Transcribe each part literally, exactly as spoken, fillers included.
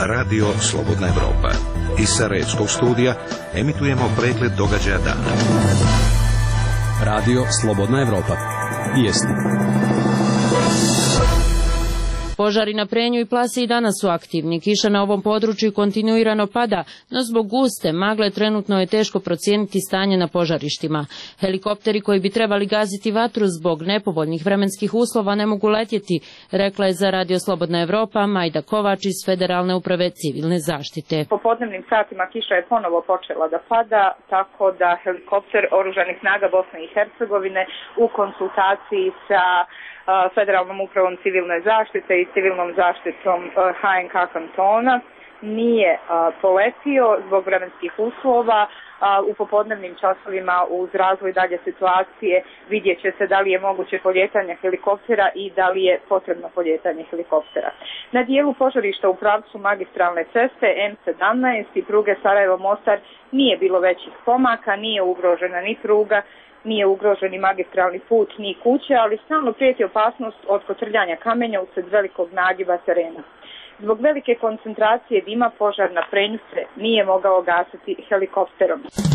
Radio Slobodna Evropa. Iz Sarajevskog studija emitujemo pregled događaja dana. Radio Slobodna Evropa. Vijesti. Požari na Prenju i Plasi i danas su aktivni. Kiša na ovom području kontinuirano pada, no zbog guste magle trenutno je teško procijeniti stanje na požarištima. Helikopteri koji bi trebali gaziti vatru zbog nepovoljnih vremenskih uslova ne mogu letjeti, rekla je za Radio Slobodna Evropa Majda Kovač iz Federalne uprave civilne zaštite. Po podnevnim satima kiša je ponovo počela da pada, tako da helikopter Oružanih snaga Bosne i Hercegovine u konsultaciji sa Federalnom upravom civilne zaštite i civilnom zaštitom H N K kantona nije poletio zbog vremenskih uslova. U popodnevnim časovima uz razvoj dalje situacije vidjet će se da li je moguće poljetanje helikoptera i da li je potrebno poljetanje helikoptera. Na dijelu požarišta u pravcu magistralne ceste M sedamnaest i pruge Sarajevo-Mostar nije bilo većih pomaka, nije ugrožena ni pruga, nije ugrožen ni magistralni put, ni kuće, ali stalno prijeti opasnost od kotrljanja kamenja usred velikog nagiba terena. Zbog velike koncentracije dima požar na Prenju se nije mogao gasiti helikopterom.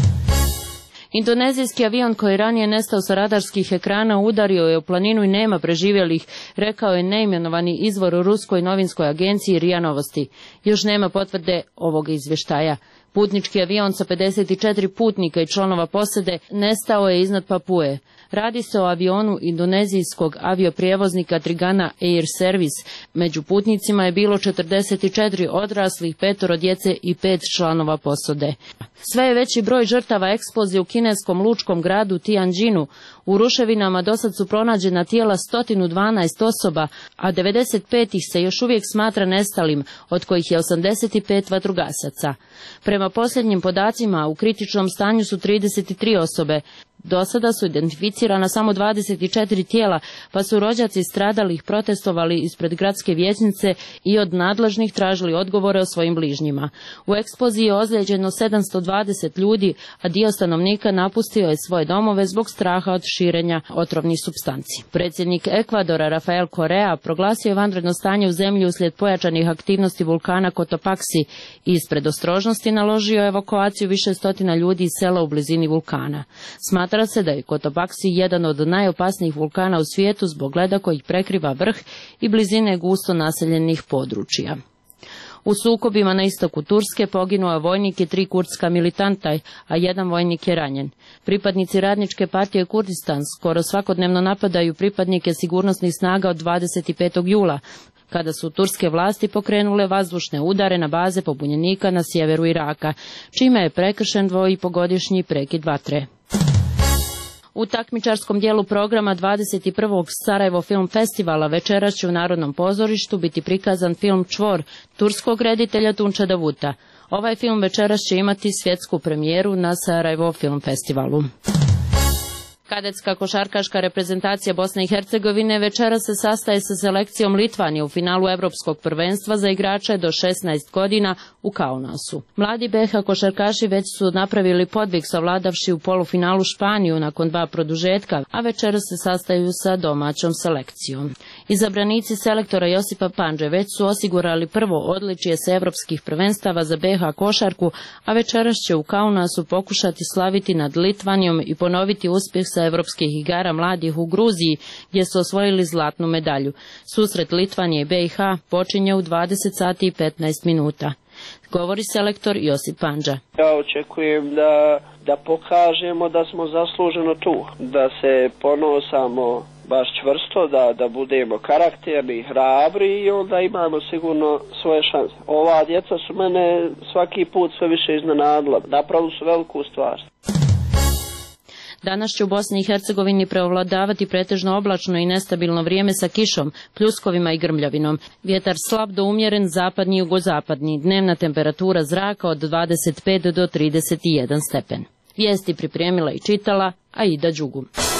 Indonezijski avion koji je ranije nestao sa radarskih ekrana udario je u planinu i nema preživjelih, rekao je neimenovani izvor u ruskoj novinskoj agenciji R I A Novosti. Još nema potvrde ovog izvještaja. Putnički avion sa pedeset četiri putnika i članova posade nestao je iznad Papue. Radi se o avionu indonezijskog avioprijevoznika Trigana Air Service. Među putnicima je bilo četrdeset četiri odraslih, petoro djece i pet članova posade. Sve je veći broj žrtava eksplozije u kineskom lučkom gradu Tianjinu. U ruševinama dosad su pronađena tijela sto dvanaest osoba, a devedeset pet ih se još uvijek smatra nestalim, od kojih je osamdeset pet vatrogasaca. Prema posljednjim podacima, u kritičnom stanju su trideset tri osobe. Do sada su identificirana samo dvadeset četiri tijela, pa su rođaci stradalih protestovali ispred gradske vijećnice i od nadležnih tražili odgovore o svojim bližnjima. U eksploziji je ozlijeđeno sedamsto dvadeset ljudi, a dio stanovnika napustio je svoje domove zbog straha od širenja otrovnih supstanci. Predsjednik Ekvadora Rafael Correa proglasio je vanredno stanje u zemlji uslijed pojačanih aktivnosti vulkana Cotopaxi i iz predostrožnosti naložio evakuaciju više stotina ljudi iz sela u blizini vulkana. Smatra se da je Cotopaxi jedan od najopasnijih vulkana u svijetu zbog leda kojih prekriva vrh i blizine gusto naseljenih područja. U sukobima na istoku Turske poginuo vojnik i tri kurdska militanta, a jedan vojnik je ranjen. Pripadnici Radničke partije Kurdistan skoro svakodnevno napadaju pripadnike sigurnosnih snaga od dvadeset petog jula, kada su turske vlasti pokrenule vazdušne udare na baze pobunjenika na sjeveru Iraka, čime je prekršen dvoipogodišnji prekid vatre. U takmičarskom dijelu programa dvadeset prvog Sarajevo Film Festivala večeras će u Narodnom pozorištu biti prikazan film Čvor turskog reditelja Tunča Davuta. Ovaj film večeras će imati svjetsku premijeru na Sarajevo Film Festivalu. Kadetska košarkaška reprezentacija Bosne i Hercegovine večeras se sastaje sa selekcijom Litvanije u finalu Evropskog prvenstva za igrače do šesnaest godina u Kaunasu. Mladi B H košarkaši već su napravili podvig savladavši u polufinalu Španiju nakon dva produžetka, a večeras se sastaju sa domaćom selekcijom. Izabranici selektora Josipa Pandže već su osigurali prvo odličje sa evropskih prvenstava za B H košarku, a večeras će u Kaunasu pokušati slaviti nad Litvanijom i ponoviti uspjeh sa Evropskih igara mladih u Gruziji, gdje su osvojili zlatnu medalju. Susret Litvanije i B H počinje u dvadeset sati i petnaest minuta. Govori selektor Josip Pandža. Ja očekujem da, da pokažemo da smo zasluženo tu, da se ponosamo baš čvrsto, da, da budemo karakterni, hrabri i onda imamo sigurno svoje šanse. Ova djeca su mene svaki put sve više iznenadila. Napravili su veliku stvar. Danas će u Bosni i Hercegovini preovladavati pretežno oblačno i nestabilno vrijeme sa kišom, pljuskovima i grmljavinom. Vjetar slab do umjeren, zapadni i jugozapadni. Dnevna temperatura zraka od dvadeset pet do trideset jedan stepen. Vijesti pripremila i čitala Aida Đugu.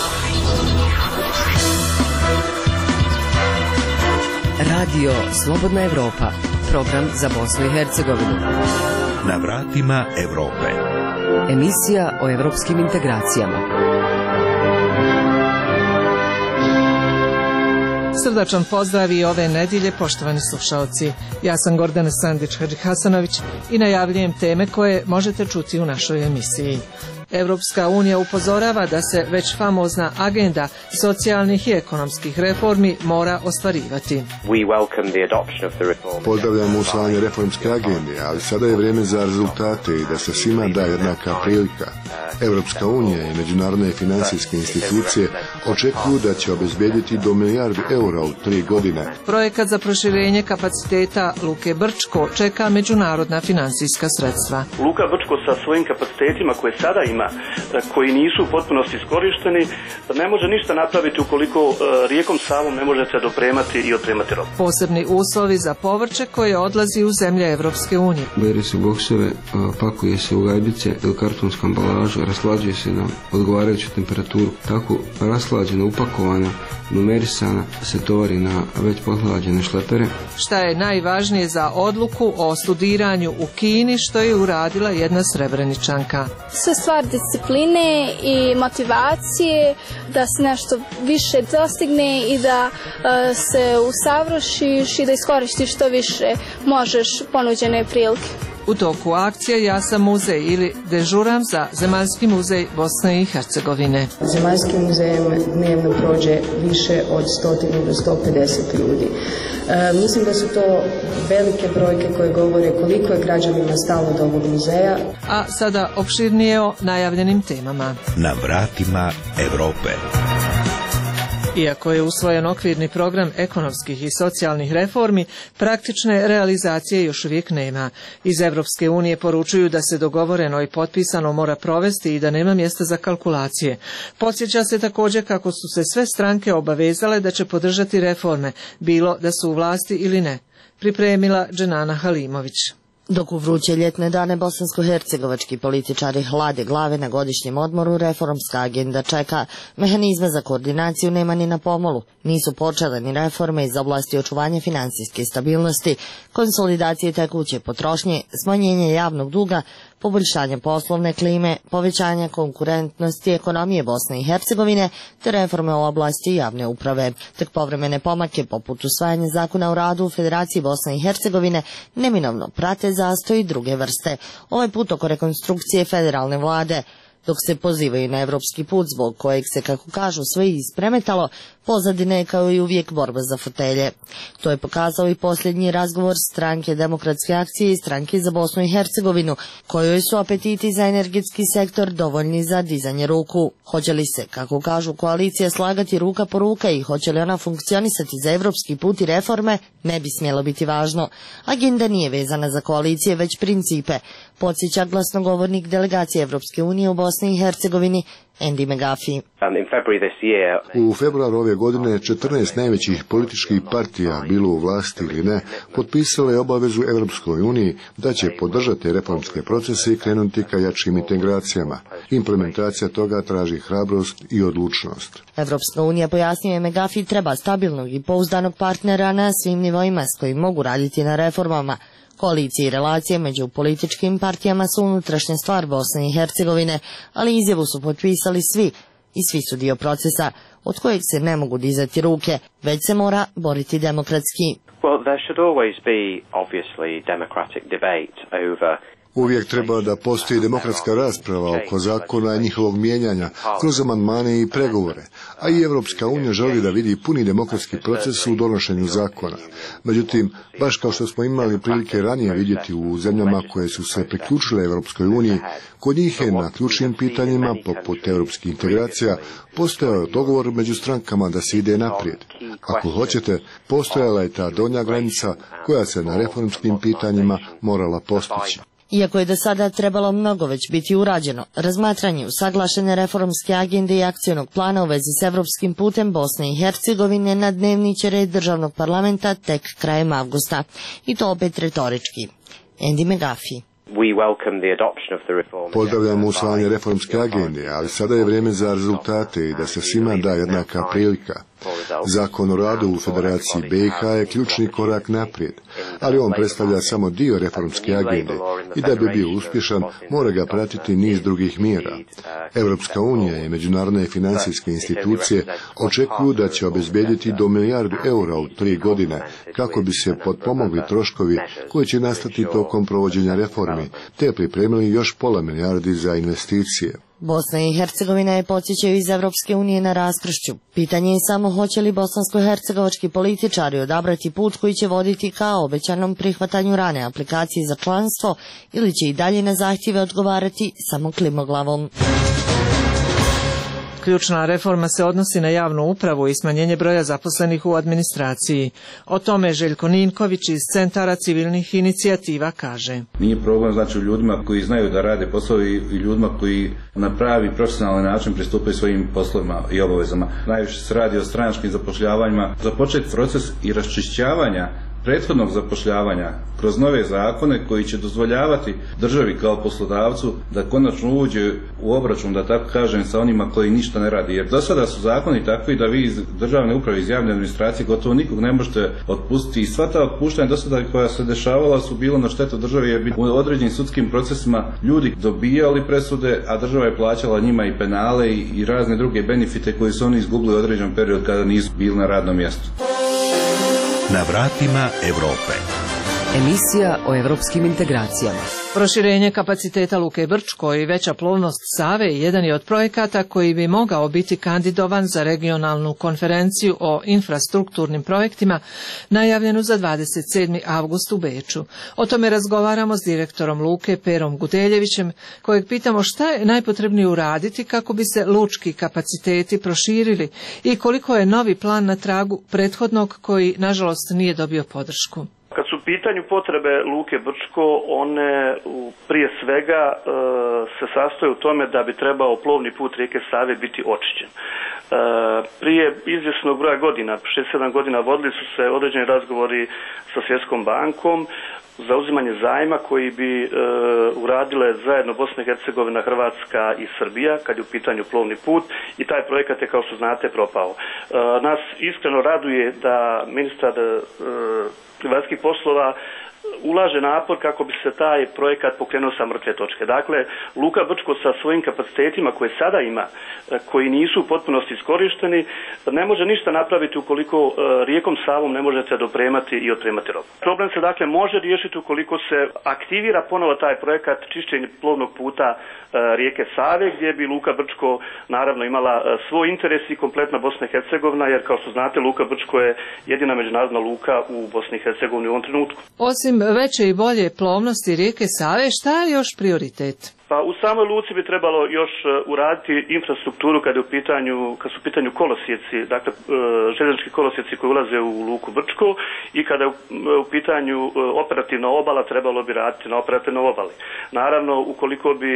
Radio Slobodna Evropa, program za Bosnu i Hercegovinu. Na vratima Evrope. Emisija o evropskim integracijama. Srdačan pozdrav i ove nedjelje, poštovani slušalci. Ja sam Gordana Sandić-Hadžihasanović i najavljujem teme koje možete čuti u našoj emisiji. Evropska unija upozorava da se već famozna agenda socijalnih i ekonomskih reformi mora ostvarivati. Pozdravljamo usvajanje reformske agende, ali sada je vrijeme za rezultate i da se svima da jednaka prilika. Evropska unija i međunarodne financijske institucije očekuju da će obezbediti do milijardu eura u tri godine. Projekat za proširenje kapaciteta Luke Brčko čeka međunarodna financijska sredstva. Luka Brčko sa svojim kapacitetima koje sada ima, koji nisu u potpunosti iskorišteni, ne može ništa napraviti ukoliko rijekom Savom ne može se dopremati i otpremati robu. Posebni uslovi za povrće koje odlazi u zemlje Evropske unije. Bere se boksove, pakuje se u gajbice ili kartonsku ambalažu, raslađuje se na odgovarajuću temperaturu. Tako raslađena, upakovana, numerisana se tovari na već pohlađene šlepere. Šta je najvažnije za odluku o studiranju u Kini, što je uradila jedna Srebreničanka? Sve stvar discipline i motivacije da se nešto više dostigne i da uh, se usavršiš i da iskoristiš što više možeš ponuđene prilike. U toku akcije Ja sam muzej ili dežuram za Zemaljski muzej Bosne i Hercegovine. Zemaljskim muzejem dnevno prođe više od stotinu do sto pedeset ljudi. E, mislim da su to velike brojke koje govore koliko je građanima stalo do ovog muzeja. A sada opširnije o najavljenim temama. Na vratima Evrope. Iako je usvojen okvirni program ekonomskih i socijalnih reformi, praktične realizacije još uvijek nema. Iz Evropske unije poručuju da se dogovoreno i potpisano mora provesti i da nema mjesta za kalkulacije. Podsjeća se također kako su se sve stranke obavezale da će podržati reforme, bilo da su u vlasti ili ne. Pripremila Dženana Halimović. Dok u vruće ljetne dane bosansko-hercegovački političari hlade glave na godišnjem odmoru, reformska agenda čeka. Mehanizma za koordinaciju nema ni na pomolu. Nisu počele ni reforme iz oblasti očuvanja financijske stabilnosti, konsolidacije tekuće potrošnje, smanjenje javnog duga, poboljšanje poslovne klime, povećanja konkurentnosti ekonomije Bosne i Hercegovine te reforme u oblasti javne uprave. Tek povremene pomake poput usvajanja zakona o radu u Federaciji Bosne i Hercegovine neminovno prate zastoj i druge vrste. Ovaj put oko rekonstrukcije federalne vlade, dok se pozivaju na evropski put zbog kojeg se, kako kažu, sve ispremetalo, pozadine kao i uvijek borba za fotelje. To je pokazao i posljednji razgovor stranke Demokratske akcije i stranke za Bosnu i Hercegovinu, kojoj su apetiti za energetski sektor dovoljni za dizanje ruku. Hoće li se, kako kažu, koalicija slagati ruka po ruka i hoće li ona funkcionisati za evropski put i reforme, ne bi smjelo biti važno. Agenda nije vezana za koalicije, već principe, podsjeća glasnogovornik delegacije Evropske unije u Bosni i Hercegovini, Andy McGuffey. U februaru ove godine četrnaest najvećih političkih partija, bilo u vlasti ili ne, potpisalo je obavezu Evropskoj uniji da će podržati reformske procese i krenuti ka jačim integracijama. Implementacija toga traži hrabrost i odlučnost. Evropska unija, pojasnio McGuffey, treba stabilnog i pouzdanog partnera na svim nivoima s kojim mogu raditi na reformama. Koalicije i relacije među političkim partijama su unutrašnja stvar Bosne i Hercegovine, ali izjavu su potpisali svi i svi su dio procesa od kojeg se ne mogu dizati ruke, već se mora boriti demokratski. Well, there should always be obviously democratic debate over Uvijek treba da postoji demokratska rasprava oko zakona i njihovog mijenjanja kroz amandmane i pregovore, a i Evropska unija želi da vidi puni demokratski proces u donošenju zakona. Međutim, baš kao što smo imali prilike ranije vidjeti u zemljama koje su se priključile Evropskoj uniji, kod njih je na ključnim pitanjima, poput evropskih integracija, postojao dogovor među strankama da se ide naprijed. Ako hoćete, postojala je ta donja granica koja se na reformskim pitanjima morala postići. Iako je do sada trebalo mnogo već biti urađeno, razmatranje usaglašene reformske agende i akcionog plana u vezi s evropskim putem Bosne i Hercegovine na dnevni će red državnog parlamenta tek krajem avgusta. I to opet retorički. Andy McGuffey. Pozdravljamo usvajanje reformske agende, ali sada je vrijeme za rezultate i da se svima da jednaka prilika. Zakon o radu u Federaciji B i H je ključni korak naprijed, ali on predstavlja samo dio reformske agende i da bi bio uspješan mora ga pratiti niz drugih mjera. Europska unija i međunarodne financijske institucije očekuju da će obezbijediti do milijardu eura u tri godine kako bi se potpomogli troškovi koji će nastati tokom provođenja reformi, te pripremili još pola milijardi za investicije. Bosna i Hercegovina je podsjećaju iz Evropske unije na raskršću. Pitanje je samo hoće li bosansko-hercegovački političari odabrati put koji će voditi ka obećanom prihvatanju rane aplikacije za članstvo ili će i dalje na zahtjeve odgovarati samo klimoglavom. Ključna reforma se odnosi na javnu upravu i smanjenje broja zaposlenih u administraciji. O tome Željko Ninković iz Centara civilnih inicijativa kaže. Nije problem znači u ljudima koji znaju da rade poslovi i ljudima koji na pravi profesionalan način pristupaju svojim poslovima i obavezama. Najviše se radi o stranačkim zapošljavanjima. Započeti proces i raščišćavanja prethodnog zapošljavanja kroz nove zakone koji će dozvoljavati državi kao poslodavcu da konačno uđe u obračun, da tako kažem, sa onima koji ništa ne radi. Jer do sada su zakoni takvi da vi iz državne uprave, iz javne administracije gotovo nikog ne možete otpustiti i sva ta otpuštanja do sada koja se dešavala su bilo na štetu države jer bi u određenim sudskim procesima ljudi dobijali presude, a država je plaćala njima i penale i, i razne druge benefite koje su oni izgubili u određenom periodu kada nisu bili na radnom mjestu. Na vratima Europe. Emisija o evropskim integracijama. Proširenje kapaciteta Luke Brčko i veća plovnost Save jedan je od projekata koji bi mogao biti kandidovan za regionalnu konferenciju o infrastrukturnim projektima najavljenu za dvadeset sedmi avgust u Beču. O tome razgovaramo s direktorom Luke Perom Gudeljevićem, kojeg pitamo šta je najpotrebnije uraditi kako bi se lučki kapaciteti proširili i koliko je novi plan na tragu prethodnog koji nažalost nije dobio podršku. Kad su u pitanju potrebe Luke Brčko, one prije svega e, se sastoje u tome da bi trebao plovni put rijeke Save biti očišćen. E, prije izvjesnog broja godina, šest sedam godina, vodili su se određeni razgovori sa Svjetskom bankom za uzimanje zajma koji bi e, uradile zajedno Bosna i Hercegovina, Hrvatska i Srbija kad je u pitanju plovni put i taj projekat je, kao što znate, propao. E, nas iskreno raduje da ministar e, vanjskih poslova ulaže napor kako bi se taj projekat pokrenuo sa mrtve točke. Dakle, Luka Brčko sa svojim kapacitetima koje sada ima, koji nisu u potpunosti iskorišteni, ne može ništa napraviti ukoliko rijekom Savom ne možete dopremati i otpremati robu. Problem se dakle može riješiti ukoliko se aktivira ponovo taj projekat čišćenja plovnog puta rijeke Save, gdje bi Luka Brčko naravno imala svoj interes i kompletna Bosna i Hercegovina, jer kao što znate Luka Brčko je jedina međunarodna luka u Bosni i Hercegovini u ovom trenutku. Osim veće i bolje plovnosti rijeke Save, šta je još prioritet? Pa u samoj luci bi trebalo još uraditi infrastrukturu kad je u pitanju, kad su u pitanju kolosijeci, dakle željeznički kolosijeci koji ulaze u Luku Brčko i kada je u pitanju operativna obala trebalo bi raditi na operativnoj obali. Naravno, ukoliko bi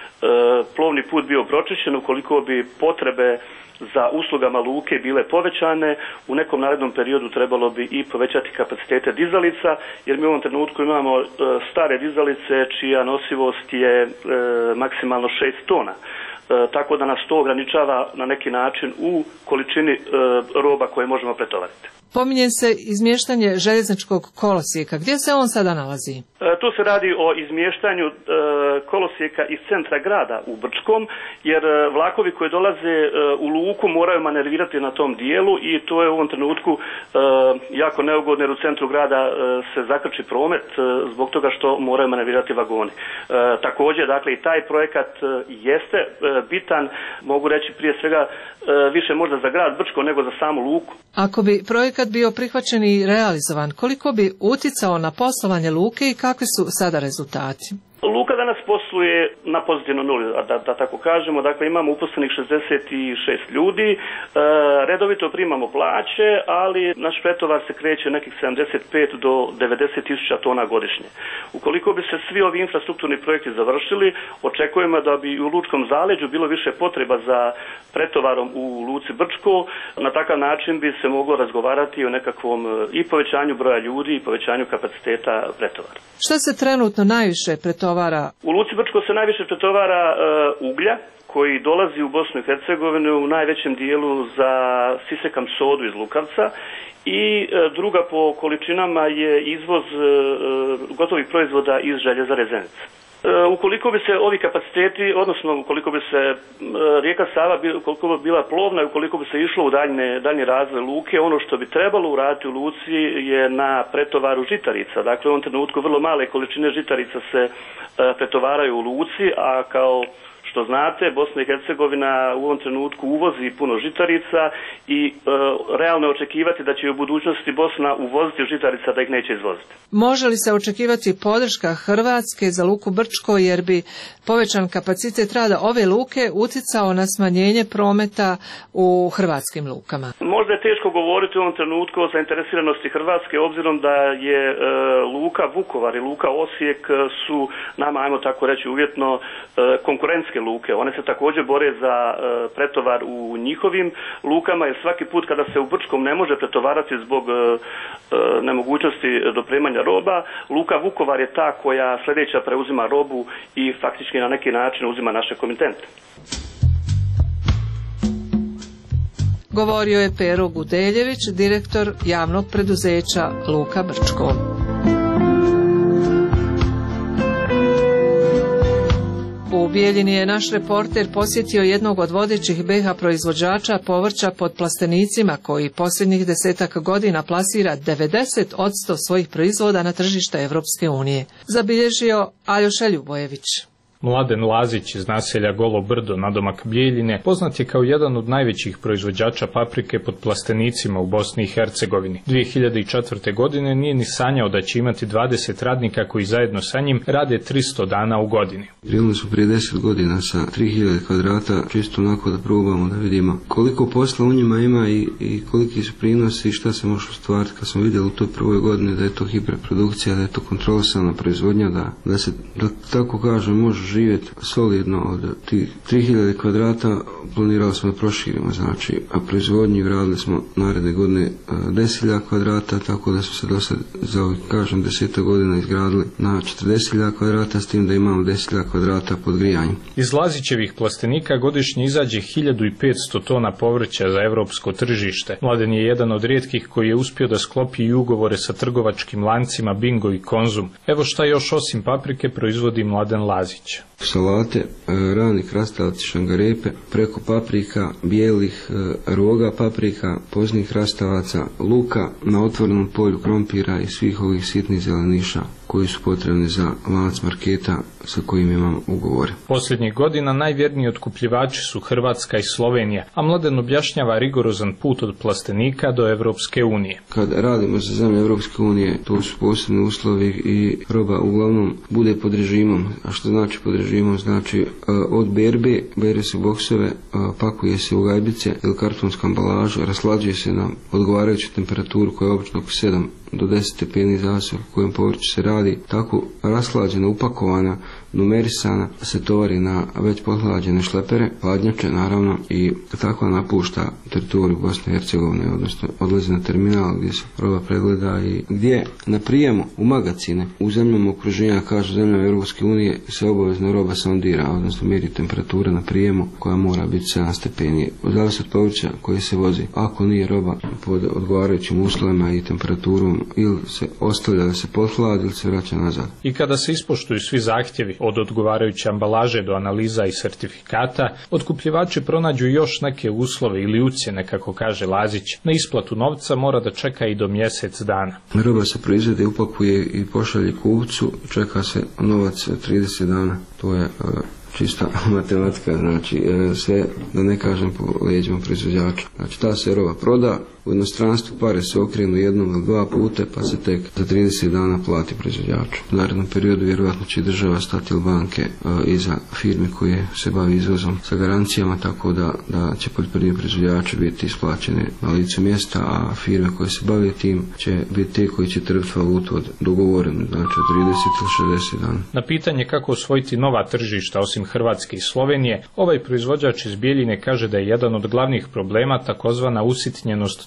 plovni put bio pročišćen, ukoliko bi potrebe za uslugama luke bile povećane, u nekom narednom periodu trebalo bi i povećati kapacitete dizalica, jer mi u ovom trenutku imamo e, stare dizalice čija nosivost je e, maksimalno šest tona. E, tako da nas to ograničava na neki način u količini e, roba koje možemo pretovariti. Pominje se izmještanje željezničkog kolosijeka. Gdje se on sada nalazi? E, tu se radi o izmještanju e, kolosijeka iz centra grada u Brčkom, jer e, vlakovi koji dolaze e, u luku moraju manevirati na tom dijelu i to je u ovom trenutku e, jako neugodno jer u centru grada e, se zakrči promet e, zbog toga što moraju manevirati vagoni. E, također, dakle, i taj projekat e, jeste e, bitan, mogu reći prije svega e, više možda za grad Brčko nego za samu luku. Ako bi projekat bio prihvaćen i realizovan, koliko bi uticao na poslovanje luke i kakvi su sada rezultati? Luka danas posluje na pozitivno nuli, da, da tako kažemo. Dakle, imamo uposlenih šezdeset šest ljudi, e, redovito primamo plaće, ali naš pretovar se kreće nekih sedamdeset pet do devedeset tisuća tona godišnje. Ukoliko bi se svi ovi infrastrukturni projekti završili, očekujemo da bi u lučkom zaleđu bilo više potreba za pretovarom u Luci Brčko. Na takav način bi se moglo razgovarati o nekakvom i povećanju broja ljudi i povećanju kapaciteta pretovara. Šta se trenutno najviše pretovaruje pretovara? U Luci Brčko se najviše pretovara uh, uglja koji dolazi u Bosnu i Hercegovinu u najvećem dijelu za sisekam sodu iz Lukavca i uh, druga po količinama je izvoz uh, gotovih proizvoda iz Željezare Zenica. Ukoliko bi se ovi kapaciteti, odnosno ukoliko bi se rijeka Sava ukoliko bi bila plovna i ukoliko bi se išlo u daljne, daljni razvoj luke, ono što bi trebalo uraditi u luci je na pretovaru žitarica. Dakle, u ovom trenutku vrlo male količine žitarica se pretovaraju u luci, a kao što znate, Bosna i Hercegovina u ovom trenutku uvozi puno žitarica i e, realno je očekivati da će u budućnosti Bosna uvoziti žitarica, da ih neće izvoziti. Može li se očekivati podrška Hrvatske za luku Brčko, jer bi povećan kapacitet rada ove luke utjecao na smanjenje prometa u hrvatskim lukama? Možda je teško govoriti u ovom trenutku o zainteresiranosti Hrvatske, obzirom da je e, luka Vukovar i luka Osijek su nama, ajmo tako reći uvjetno, e, konkurentske luke. One se također bore za e, pretovar u njihovim lukama, jer svaki put kada se u Brčkom ne može pretovarati zbog e, nemogućnosti dopremanja roba, luka Vukovar je ta koja sljedeća preuzima robu i faktički na neki način uzima naše komitente. Govorio je Pero Gudeljević, direktor javnog preduzeća Luka Brčko. U Bijeljini je naš reporter posjetio jednog od vodećih be ha proizvođača povrća pod plastenicima, koji posljednjih desetak godina plasira devedeset posto svojih proizvoda na tržište Evropske unije. Zabilježio Aljoša Ljubojević. Mladen Lazić iz naselja Golo Brdo, nadomak Bijeljine, poznat je kao jedan od najvećih proizvođača paprike pod plastenicima u Bosni i Hercegovini. dvije hiljade četvrte. godine nije ni sanjao da će imati dvadeset radnika koji zajedno sa njim rade tristo dana u godini. Krenuli su prije deset godina sa tri hiljade kvadrata, čisto onako da probamo da vidimo koliko posla u njima ima i, i koliki su prinosi i šta se može ostvariti. Kad smo vidjeli u toj prvoj godini da je to hiperprodukcija, da je to kontrolisana proizvodnja, da, da se, da tako kažem, može živjeti solidno od tih tri hiljade kvadrata, planirali smo da proširimo, znači, a proizvodnji radili smo naredne godine deset hiljada kvadrata, tako da smo se do sad za ovih, kažem, deseta godina izgradili na četrdeset hiljada kvadrata, s tim da imamo deset hiljada kvadrata pod grijanjem. Iz Lazićevih plastenika godišnje izađe hiljadu petsto tona povrća za evropsko tržište. Mladen je jedan od rijetkih koji je uspio da sklopi i ugovore sa trgovačkim lancima Bingo i Konzum. Evo šta još osim paprike proizvodi Mladen Lazić. Salate, rani krastavci, šangarepe, preko paprika, bijelih roga paprika, poznih krastavaca, luka, na otvorenom polju krompira i svih ovih sitnih zeleniša koji su potrebni za lanac marketa sa kojim imamo ugovore. Posljednjih godina najvjerniji otkupljivači su Hrvatska i Slovenija, a Mladen objašnjava rigorozan put od plastenika do Evropske unije. Kad radimo za zemlje Evropske unije, to su posebni uslovi i roba uglavnom bude pod režimom. A što znači pod režimom? Znači od berbe, bere se boksove, pakuje se u gajbice ili kartonsku ambalažu, raslađuje se na odgovarajuću temperaturu koja je obično oko sedam do deset stepeni zavisno o kojem povrću se radi. Tako raslađena, upakovana, numerisana se tovari na već pothlađene šlepere, hladnjače naravno, i tako napušta teritoriju Bosne i Hercegovine, odnosno odlazi na terminal gdje se roba pregleda i gdje na prijemu u magacine u zemljama okruženja, kažu zemljama Europske unije, se obavezno roba sondira, odnosno mjeri temperatura na prijemu koja mora biti sedam stepeni. Zavisi od povrća koje se vozi. Ako nije roba pod odgovarajućim uslovima i temperaturom, ili se ostavlja da se pothladi ili se vraća nazad. I kada se ispoštuju svi zahtjevi, od odgovarajuće ambalaže do analiza i sertifikata, otkupljivači pronađu još neke uslove ili ucjene, kako kaže Lazić. Na isplatu novca mora da čeka i do mjesec dana. Roba se proizvede, upakuje i pošalje kupcu, čeka se novac trideset dana. To je uh, čista matematika, znači sve, da ne kažem, po leđima proizvođača. Znači ta se roba proda, u inostranstvu pare se okrenu jednom ili dva puta, pa se tek za trideset dana plati proizvođaču. U narednom periodu vjerojatno će država stati ili banke uh, iza firme koje se bavi izvozom sa garancijama, tako da, da će poljoprivredni proizvođači biti isplaćene na licu mjesta, a firme koje se bave tim će biti te koji će trpiti valutu od dogovorenu, znači od trideset ili šezdeset dana. Na pitanje kako osvojiti nova tržišta osim Hrvatske i Slovenije, ovaj proizvođač iz Bijeljine kaže da je jedan od glavnih problema takozvana usitnjenost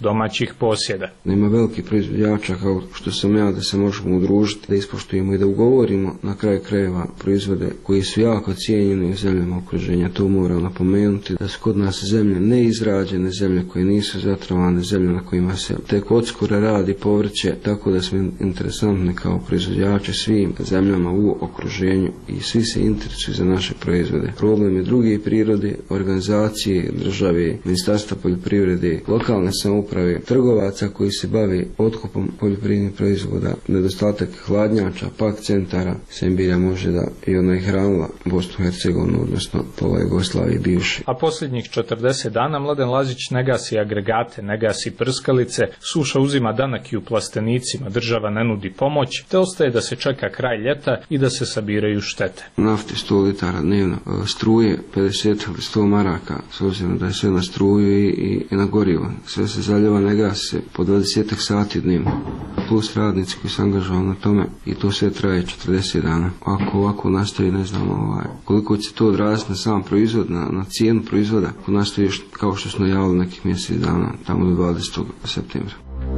domaćih posjeda. Nema velikih proizvođača kao što sam ja da se možemo udružiti, da ispoštujemo i da ugovorimo na kraju krajeva proizvode koji su jako cijenjeni u zemljama okruženja. To moram napomenuti da su kod nas zemlje neizrađene, zemlje koje nisu zatrovane, zemlje na kojima se tek odskora radi povrće, tako da smo interesantni kao proizvođači svim zemljama u okruženju i svi se interesuju za naše proizvode. Problem je druge prirode, organizacije, države, ministarstva poljoprivrede, lokalne samouprave, trgovaca koji se bave otkupom poljoprivrednih proizvoda, nedostatak hladnjača, pak centara, Sembirja može da i ona je hranila Bosnu i Hercegovinu, odnosno pola Jugoslavije bivše. A posljednjih četrdeset dana Mladen Lazić ne gasi agregate, ne gasi prskalice, suša uzima danak i u plastenicima, država ne nudi pomoć, te ostaje da se čeka kraj ljeta i da se sabiraju štete. Nafte sto litara dnevno, struje pedeset ili sto maraka, s obzirom da je sve na struju i, i, i na gorivo. Sve se zaljeva, ne gasi se po dvadeset sati dnevno. Plus radnici koji se angažuju na tome i to sve traje četrdeset dana. Ako ovako nastavi, ne znam ovaj, koliko će to odraziti na sam proizvod, na, na cijenu proizvoda, ako nastavi još kao što smo najavili nekih mjesec dana, tamo do dvadesetog septembra.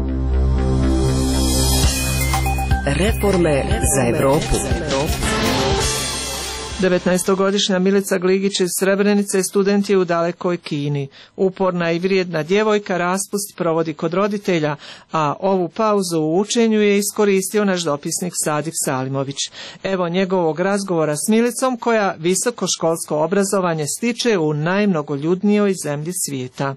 Reforme za Evropu. devetnaestogodišnja Milica Gligić iz Srebrenice student je u dalekoj Kini. Uporna i vrijedna djevojka raspust provodi kod roditelja, a ovu pauzu u učenju je iskoristio naš dopisnik Sadif Salimović. Evo njegovog razgovora s Milicom koja visokoškolsko obrazovanje stiče u najmnogoljudnijoj zemlji svijeta.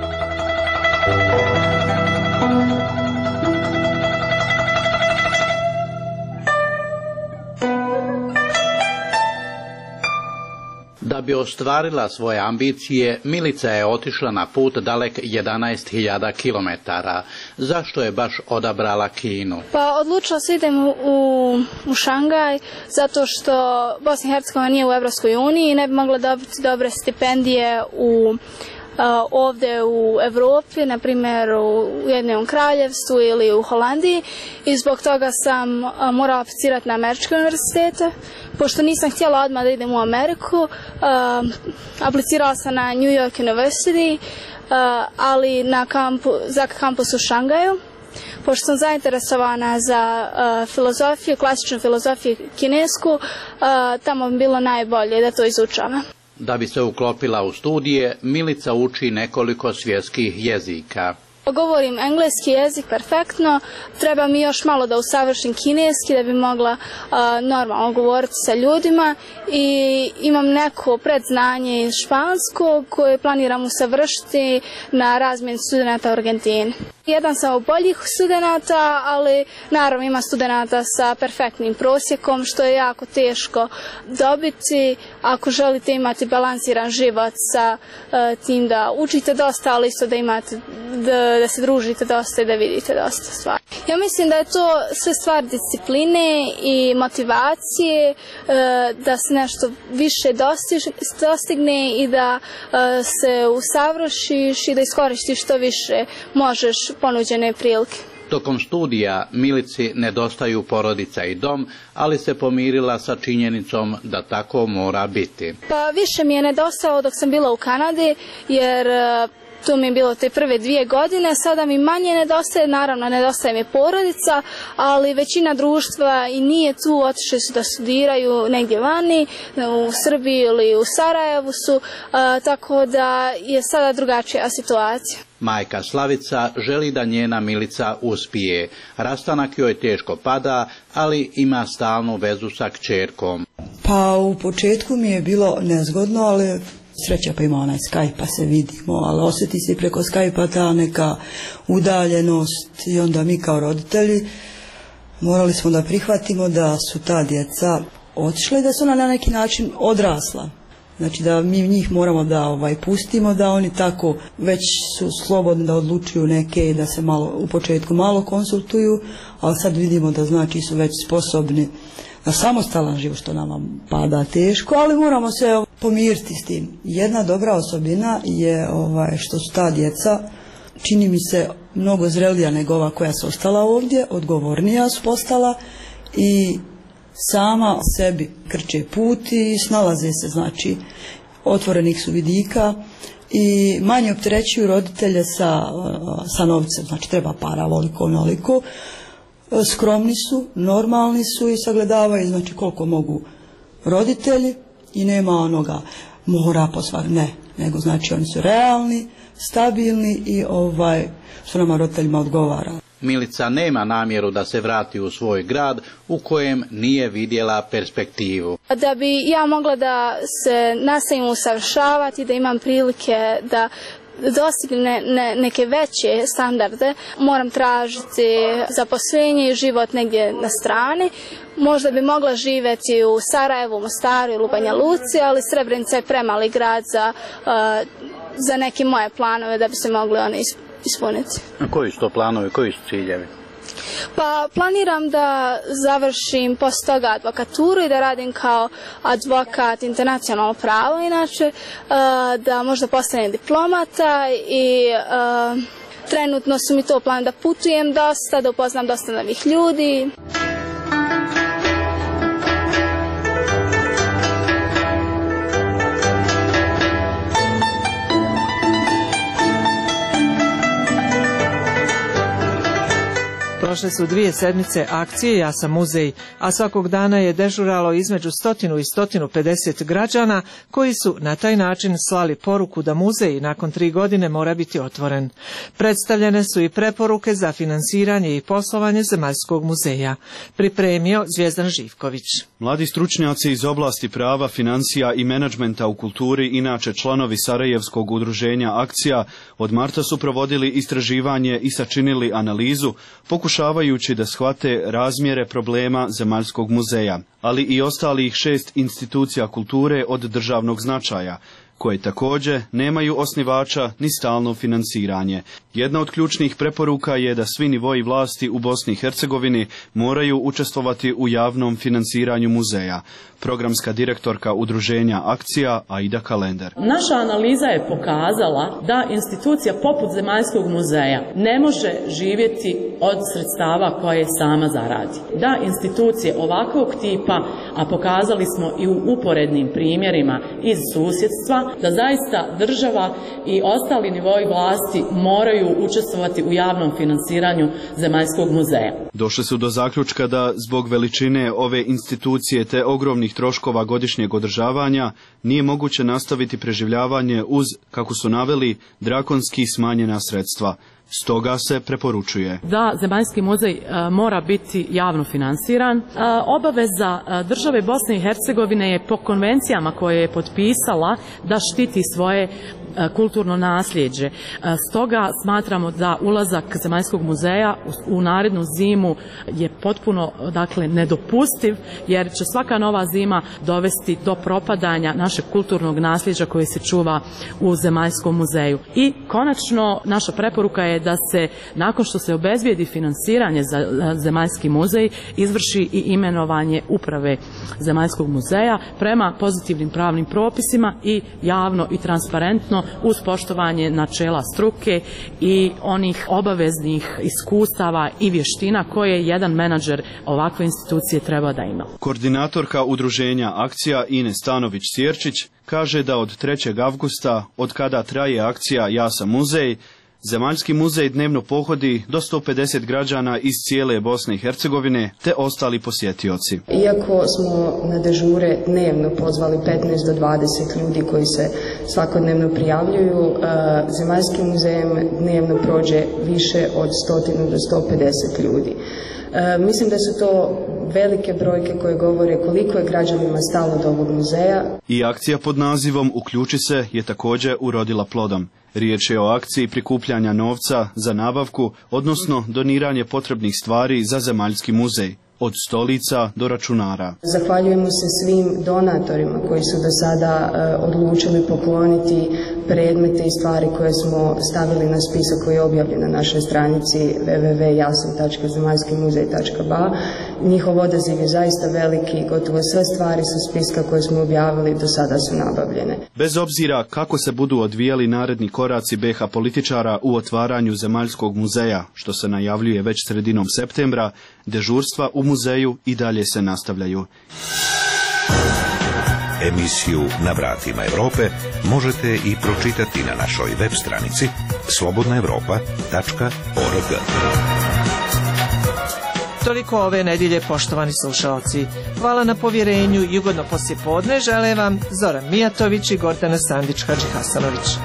Da bi ostvarila svoje ambicije, Milica je otišla na put dalek jedanaest hiljada kilometara. Zašto je baš odabrala Kinu? Pa odlučila se idem u, u Šangaj zato što Bosna i Hercegovina nije u Evropskoj uniji i ne bi mogla dobiti dobre stipendije u Uh, ovdje u Evropi, na primjer u Ujedinjenom Kraljevstvu ili u Holandiji, i zbog toga sam uh, morala aplicirati na američke univerzitete. Pošto nisam htjela odmah da idem u Ameriku, uh, aplicirala sam na New York University, uh, ali na kampu, za kampus u Šangaju. Pošto sam zainteresovana za uh, filozofiju, klasičnu filozofiju kinesku, uh, tamo bi bilo najbolje da to izučavam. Da bi se uklopila u studije, Milica uči nekoliko svjetskih jezika. Govorim engleski jezik perfektno, treba mi još malo da usavršim kineski da bi mogla uh, normalno govoriti sa ljudima, i imam neko predznanje iz španskog koje planiram usavršiti na razmjeni studenata u Argentini. Jedan sam od boljih studenata, ali naravno ima studenata sa perfektnim prosjekom, što je jako teško dobiti ako želite imati balansiran život sa uh, tim da učite dosta, ali isto da imate da, da se družite dosta i da vidite dosta stvari. Ja mislim da je to sve stvar discipline i motivacije, uh, da se nešto više dostiž, dostigne i da uh, se usavršiš i da iskoristiš što više možeš ponuđene prilike. Tokom studija Milici nedostaju porodica i dom, ali se pomirila sa činjenicom da tako mora biti. Pa više mi je nedostalo dok sam bila u Kanadi, jer tu mi je bilo te prve dvije godine, sada mi manje nedostaje, naravno nedostaje mi porodica, ali većina društva i nije tu, otišli su da studiraju negdje vani, u Srbiji ili u Sarajevu su, a, tako da je sada drugačija situacija. Majka Slavica želi da njena Milica uspije. Rastanak joj teško pada, ali ima stalnu vezu sa kćerkom. Pa u početku mi je bilo nezgodno, ali sreća pa ima onaj Skype pa se vidimo, ali osjeti se preko Skype-a ta neka udaljenost i onda mi kao roditelji morali smo da prihvatimo da su ta djeca otišla i da su ona na neki način odrasla. Znači da mi njih moramo da ovaj, pustimo, da oni tako već su slobodni da odlučuju neke i da se malo, u početku malo konsultuju, ali sad vidimo da znači su već sposobni na samostalan život, što nama pada teško, ali moramo se pomiriti s tim. Jedna dobra osobina je ovaj, što su ta djeca, čini mi se, mnogo zrelija nego ova koja su ostala ovdje, odgovornija su postala i sama sebi krče put i snalaze se, znači otvorenih su vidika i manje opterećuju roditelje sa, sa novcem, znači treba para ovoliko, onoliko. Skromni su, normalni su i sagledavaju znači koliko mogu roditelji i nema onoga mora posvar, ne, nego znači oni su realni, stabilni i ovaj što nama roditeljima odgovara. Milica nema namjeru da se vrati u svoj grad u kojem nije vidjela perspektivu. Da bi ja mogla da se nastavim usavršavati, da imam prilike da dostigne ne, neke veće standarde, moram tražiti zaposlenje i život negdje na strani. Možda bi mogla živjeti u Sarajevu, Mostaru ili u Banja Luci, ali Srebrenica je premali grad za, uh, za neke moje planove da bi se mogli one ispuniti. A koji su to planovi, koji su ciljevi? Pa planiram da završim poslije toga advokaturu i da radim kao advokat internacionalno pravo, inače da možda postanem diplomata i uh, trenutno su mi to plan da putujem dosta, da upoznam dosta novih ljudi. Prošle su dvije sedmice akcije Ja sam muzej, a svakog dana je dežuralo između stotinu i stotinu pedeset građana koji su na taj način slali poruku da muzej nakon tri godine mora biti otvoren. Predstavljene su i preporuke za finansiranje i poslovanje Zemaljskog muzeja. Pripremio Zvijezdan Živković. Mladi stručnjaci iz oblasti prava, financija i menadžmenta u kulturi, inače članovi Sarajevskog udruženja Akcija, od marta su provodili istraživanje i sačinili analizu, pokušavajući da shvate razmjere problema Zemaljskog muzeja, ali i ostalih šest institucija kulture od državnog značaja, koje također nemaju osnivača ni stalno finansiranje. Jedna od ključnih preporuka je da svi nivoji vlasti u Bosni i Hercegovini moraju učestvovati u javnom finansiranju muzeja. Programska direktorka udruženja Akcija Aida Kalender. Naša analiza je pokazala da institucija poput Zemaljskog muzeja ne može živjeti od sredstava koje sama zaradi. Da institucije ovakvog tipa, a pokazali smo i u uporednim primjerima iz susjedstva, da zaista država i ostali nivoi vlasti moraju učestvovati u javnom finansiranju Zemaljskog muzeja. Došli su do zaključka da zbog veličine ove institucije te ogromnih troškova godišnjeg održavanja nije moguće nastaviti preživljavanje uz, kako su naveli, drakonski smanjena sredstva. Stoga se preporučuje da Zemaljski muzej a, mora biti javno finansiran. A, obaveza a, države Bosne i Hercegovine je po konvencijama koje je potpisala da štiti svoje kulturno nasljeđe. Stoga smatramo da ulazak Zemaljskog muzeja u narednu zimu je potpuno, dakle, nedopustiv, jer će svaka nova zima dovesti do propadanja našeg kulturnog nasljeđa koje se čuva u Zemaljskom muzeju. I konačno naša preporuka je da se nakon što se obezbijedi finansiranje za Zemaljski muzej izvrši i imenovanje uprave Zemaljskog muzeja prema pozitivnim pravnim propisima i javno i transparentno uz poštovanje načela struke i onih obaveznih iskustava i vještina koje jedan menadžer ovakve institucije treba da ima. Koordinatorka udruženja Akcija Ines Stanović-Sjerčić kaže da od trećeg avgusta, od kada traje akcija Ja sam muzej, Zemaljski muzej dnevno pohodi do sto pedeset građana iz cijele Bosne i Hercegovine te ostali posjetioci. Iako smo na dežure dnevno pozvali petnaest do dvadeset ljudi koji se svakodnevno prijavljuju, Zemaljskim muzejem dnevno prođe više od stotinu do sto pedeset ljudi. Mislim da su to velike brojke koje govore koliko je građanima stalo do ovog muzeja. I akcija pod nazivom Uključi se je također urodila plodom. Riječ je o akciji prikupljanja novca za nabavku, odnosno doniranje potrebnih stvari za Zemaljski muzej, od stolica do računara. Zahvaljujemo se svim donatorima koji su do sada uh, odlučili pokloniti predmete i stvari koje smo stavili na spisak koji je objavljen na našoj stranici w w w tačka jasam tačka zemaljski muzej tačka b a. Njihov odaziv je zaista veliki, gotovo sve stvari su spiska koje smo objavili do sada su nabavljene. Bez obzira kako se budu odvijali naredni koraci B H političara u otvaranju Zemaljskog muzeja, što se najavljuje već sredinom septembra, dežurstva u muzeju i dalje se nastavljaju. Emisiju Na vratima Europe možete i pročitati na našoj web stranici slobodna europa tačka org. Toliko ove nedjelje, poštovani slušalci. Hvala na povjerenju i ugodno poslijepodne žele vam Zoran Mijatović i Gordana Sandić-Hadžihasanović.